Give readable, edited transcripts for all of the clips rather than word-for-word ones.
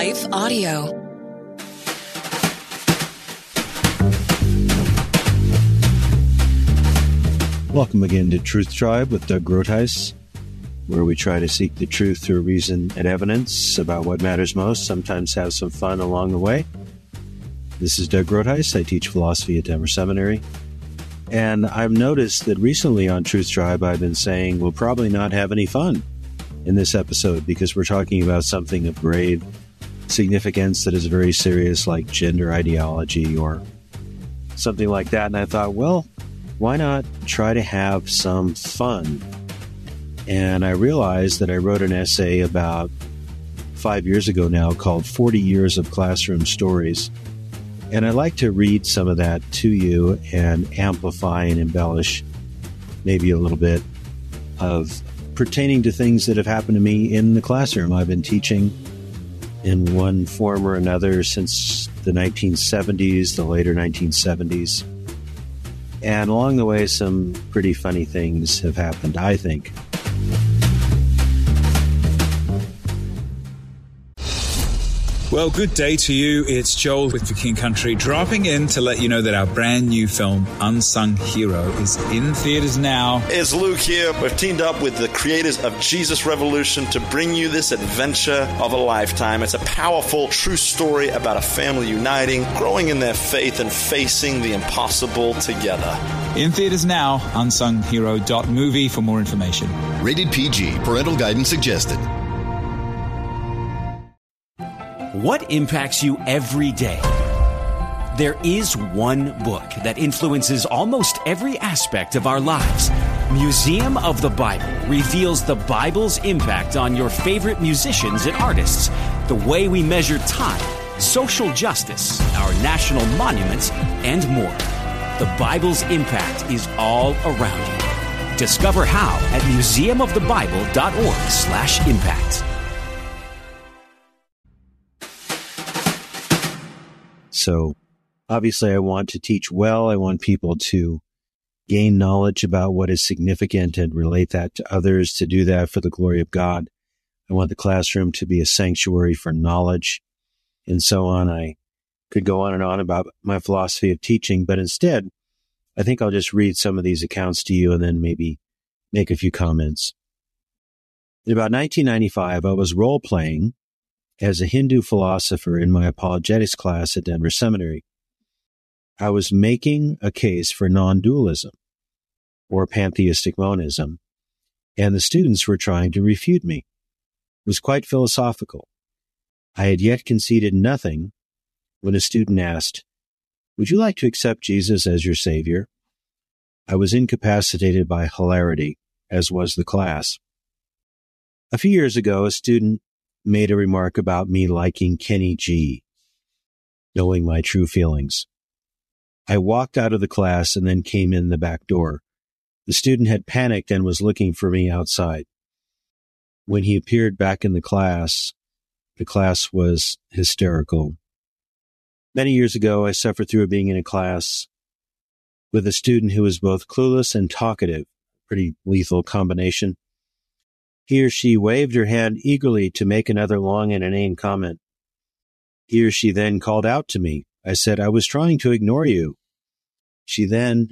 Life Audio. Welcome again to Truth Tribe with Doug Groothuis, where we try to seek the truth through reason and evidence about what matters most, sometimes have some fun along the way. This is Doug Groothuis. I teach philosophy at Denver Seminary. And I've noticed that recently on Truth Tribe, I've been saying we'll probably not have any fun in this episode because we're talking about something of grave significance that is very serious, like gender ideology or something like that. And I thought, well, why not try to have some fun? And I realized that I wrote an essay about 5 years ago now called 40 Years of Classroom Stories. And I'd like to read some of that to you and amplify and embellish maybe a little bit of pertaining to things that have happened to me in the classroom. I've been teaching in one form or another since the 1970s, the later 1970s. And along the way, some pretty funny things have happened, I think. Well, good day to you. It's Joel with The King Country, dropping in to let you know that our brand new film, Unsung Hero, is in theaters now. It's Luke here. We've teamed up with the creators of Jesus Revolution to bring you this adventure of a lifetime. It's a powerful, true story about a family uniting, growing in their faith, and facing the impossible together. In theaters now, unsunghero.movie for more information. Rated PG. Parental guidance suggested. What impacts you every day? There is one book that influences almost every aspect of our lives. Museum of the Bible reveals the Bible's impact on your favorite musicians and artists, the way we measure time, social justice, our national monuments, and more. The Bible's impact is all around you. Discover how at museumofthebible.org/impact. So obviously I want to teach well. I want people to gain knowledge about what is significant and relate that to others, to do that for the glory of God. I want the classroom to be a sanctuary for knowledge and so on. I could go on and on about my philosophy of teaching, but instead, I think I'll just read some of these accounts to you and then maybe make a few comments. In about 1995, I was role-playing as a Hindu philosopher in my apologetics class at Denver Seminary. I was making a case for non-dualism or pantheistic monism, and the students were trying to refute me. It was quite philosophical. I had yet conceded nothing when a student asked, "Would you like to accept Jesus as your Savior?" I was incapacitated by hilarity, as was the class. A few years ago, a student made a remark about me liking Kenny G, knowing my true feelings. I walked out of the class and then came in the back door. The student had panicked and was looking for me outside. When he appeared back in the class was hysterical. Many years ago, I suffered through being in a class with a student who was both clueless and talkative, pretty lethal combination. He or she waved her hand eagerly to make another long and inane comment. He or she then called out to me. I said, "I was trying to ignore you." He then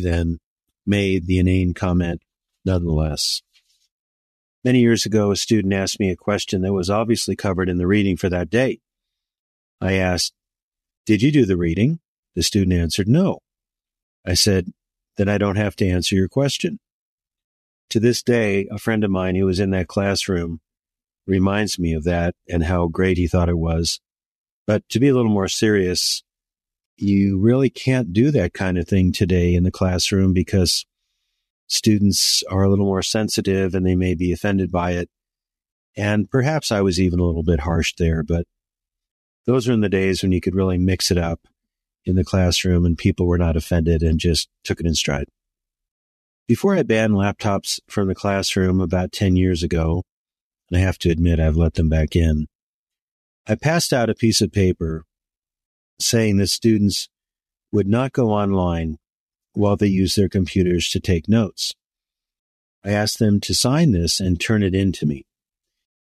made the inane comment nonetheless. Many years ago, a student asked me a question that was obviously covered in the reading for that day. I asked, "Did you do the reading?" The student answered, "No." I said, "Then I don't have to answer your question." To this day, a friend of mine who was in that classroom reminds me of that and how great he thought it was. But to be a little more serious, you really can't do that kind of thing today in the classroom because students are a little more sensitive and they may be offended by it. And perhaps I was even a little bit harsh there, but those were in the days when you could really mix it up in the classroom and people were not offended and just took it in stride. Before I banned laptops from the classroom about 10 years ago, and I have to admit I've let them back in, I passed out a piece of paper saying that students would not go online while they use their computers to take notes. I asked them to sign this and turn it in to me.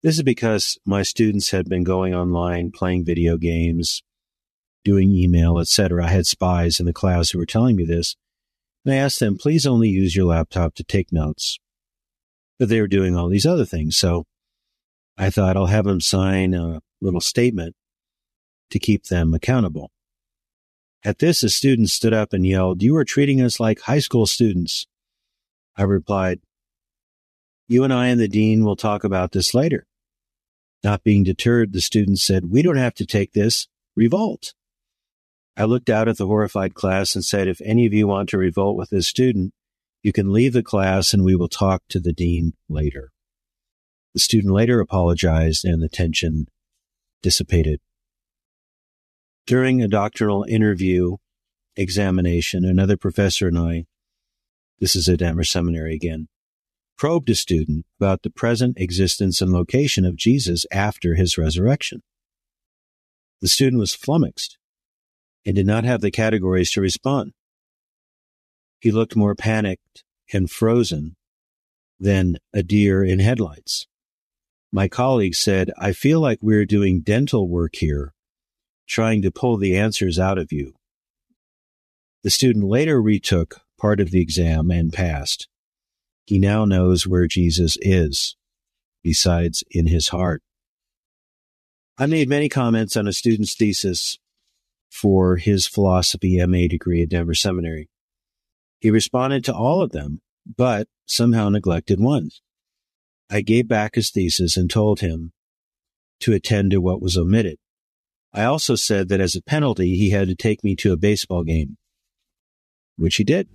This is because my students had been going online, playing video games, doing email, etc. I had spies in the class who were telling me this. And I asked them, please only use your laptop to take notes. But they were doing all these other things. So I thought I'll have them sign a little statement to keep them accountable. At this, a student stood up and yelled, "You are treating us like high school students." I replied, "You and I and the dean will talk about this later." Not being deterred, the student said, "We don't have to take this. Revolt." I looked out at the horrified class and said, "If any of you want to revolt with this student, you can leave the class and we will talk to the dean later." The student later apologized and the tension dissipated. During a doctoral interview examination, another professor and I, this is at Denver Seminary again, probed a student about the present existence and location of Jesus after his resurrection. The student was flummoxed and did not have the categories to respond. He looked more panicked and frozen than a deer in headlights. My colleague said, "I feel like we're doing dental work here, trying to pull the answers out of you." The student later retook part of the exam and passed. He now knows where Jesus is, besides in his heart. I made many comments on a student's thesis for his philosophy MA degree at Denver Seminary. He responded to all of them, but somehow neglected one. I gave back his thesis and told him to attend to what was omitted. I also said that as a penalty, he had to take me to a baseball game, which he did.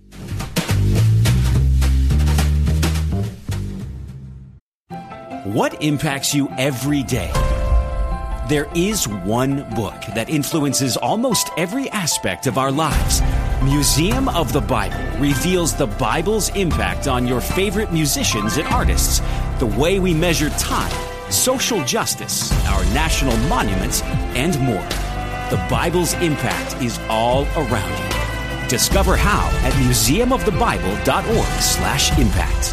What impacts you every day? There is one book that influences almost every aspect of our lives. Museum of the Bible reveals the Bible's impact on your favorite musicians and artists, the way we measure time, social justice, our national monuments, and more. The Bible's impact is all around you. Discover how at museumofthebible.org/impact.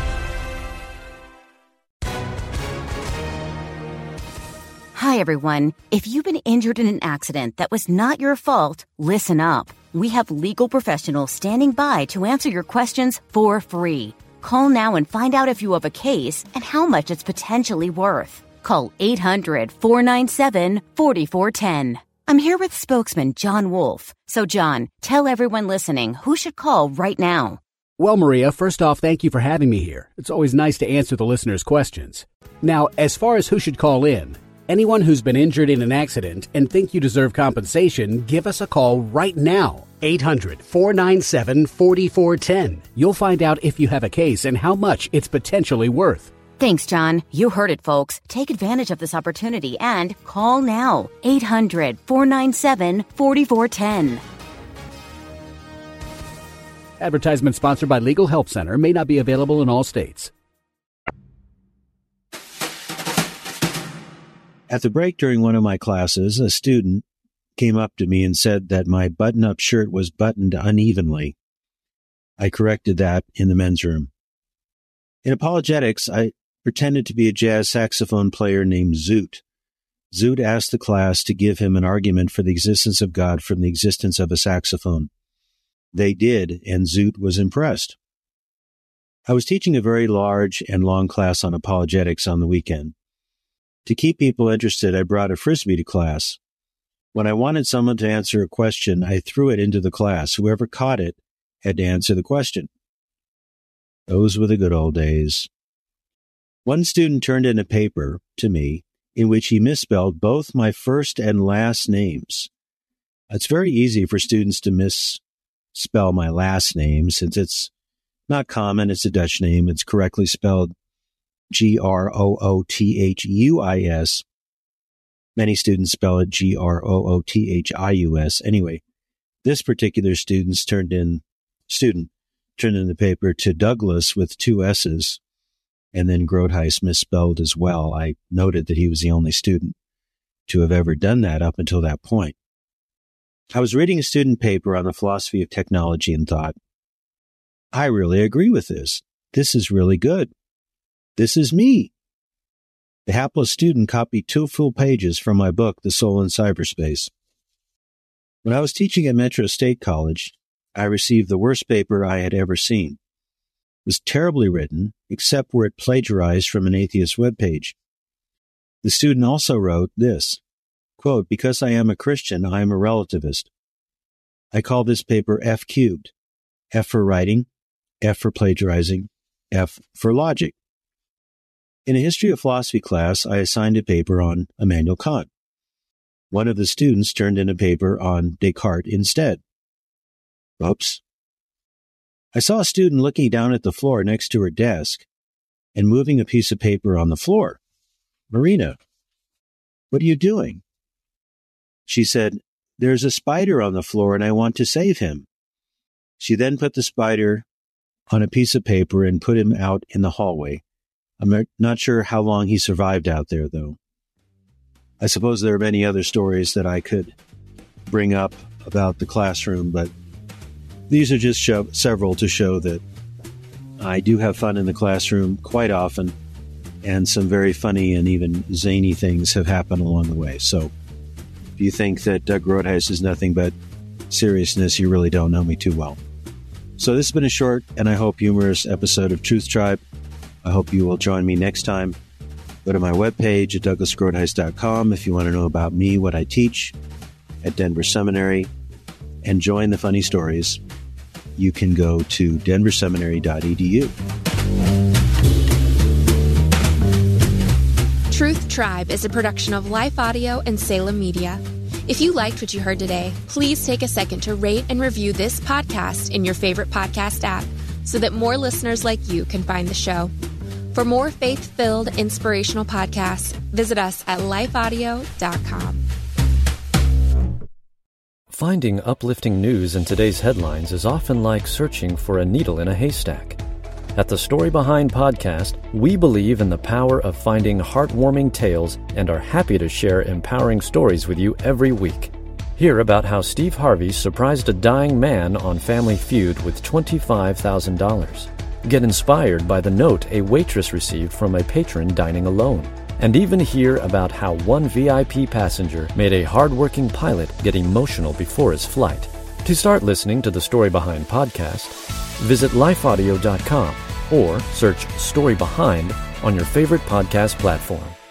Hi, everyone. If you've been injured in an accident that was not your fault, listen up. We have legal professionals standing by to answer your questions for free. Call now and find out if you have a case and how much it's potentially worth. Call 800-497-4410. I'm here with spokesman John Wolf. So, John, tell everyone listening who should call right now. Well, Maria, first off, thank you for having me here. It's always nice to answer the listeners' questions. Now, as far as who should call in, anyone who's been injured in an accident and think you deserve compensation, give us a call right now. 800-497-4410. You'll find out if you have a case and how much it's potentially worth. Thanks, John. You heard it, folks. Take advantage of this opportunity and call now. 800-497-4410. Advertisement sponsored by Legal Help Center. May not be available in all states. At the break during one of my classes, a student came up to me and said that my button-up shirt was buttoned unevenly. I corrected that in the men's room. In apologetics, I pretended to be a jazz saxophone player named Zoot. Zoot asked the class to give him an argument for the existence of God from the existence of a saxophone. They did, and Zoot was impressed. I was teaching a very large and long class on apologetics on the weekend. To keep people interested, I brought a Frisbee to class. When I wanted someone to answer a question, I threw it into the class. Whoever caught it had to answer the question. Those were the good old days. One student turned in a paper to me in which he misspelled both my first and last names. It's very easy for students to misspell my last name since it's not common. It's a Dutch name. It's correctly spelled Groothuis. Many students spell it Groothius. Anyway, this particular student turned in the paper to Douglas with 2 S's, and then Groothuis misspelled as well. I noted that he was the only student to have ever done that up until that point. I was reading a student paper on the philosophy of technology and thought, I really agree with this. This is really good. This is me. The hapless student copied 2 full pages from my book, The Soul in Cyberspace. When I was teaching at Metro State College, I received the worst paper I had ever seen. It was terribly written, except where it plagiarized from an atheist webpage. The student also wrote this, quote, "Because I am a Christian, I am a relativist. I call this paper F cubed. F for writing, F for plagiarizing, F for logic." In a history of philosophy class, I assigned a paper on Immanuel Kant. One of the students turned in a paper on Descartes instead. Oops. I saw a student looking down at the floor next to her desk and moving a piece of paper on the floor. "Marina, what are you doing?" She said, "There's a spider on the floor and I want to save him." She then put the spider on a piece of paper and put him out in the hallway. I'm not sure how long he survived out there, though. I suppose there are many other stories that I could bring up about the classroom, but these are just several to show that I do have fun in the classroom quite often, and some very funny and even zany things have happened along the way. So if you think that Doug Roadhouse is nothing but seriousness, you really don't know me too well. So this has been a short and I hope humorous episode of Truth Tribe. I hope you will join me next time. Go to my webpage at douglasgroothuis.com if you want to know about me, what I teach at Denver Seminary, and join the funny stories. You can go to denverseminary.edu. Truth Tribe is a production of Life Audio and Salem Media. If you liked what you heard today, please take a second to rate and review this podcast in your favorite podcast app so that more listeners like you can find the show. For more faith-filled, inspirational podcasts, visit us at lifeaudio.com. Finding uplifting news in today's headlines is often like searching for a needle in a haystack. At the Story Behind podcast, we believe in the power of finding heartwarming tales and are happy to share empowering stories with you every week. Hear about how Steve Harvey surprised a dying man on Family Feud with $25,000. Get inspired by the note a waitress received from a patron dining alone. And even hear about how one VIP passenger made a hardworking pilot get emotional before his flight. To start listening to the Story Behind podcast, visit lifeaudio.com or search Story Behind on your favorite podcast platform.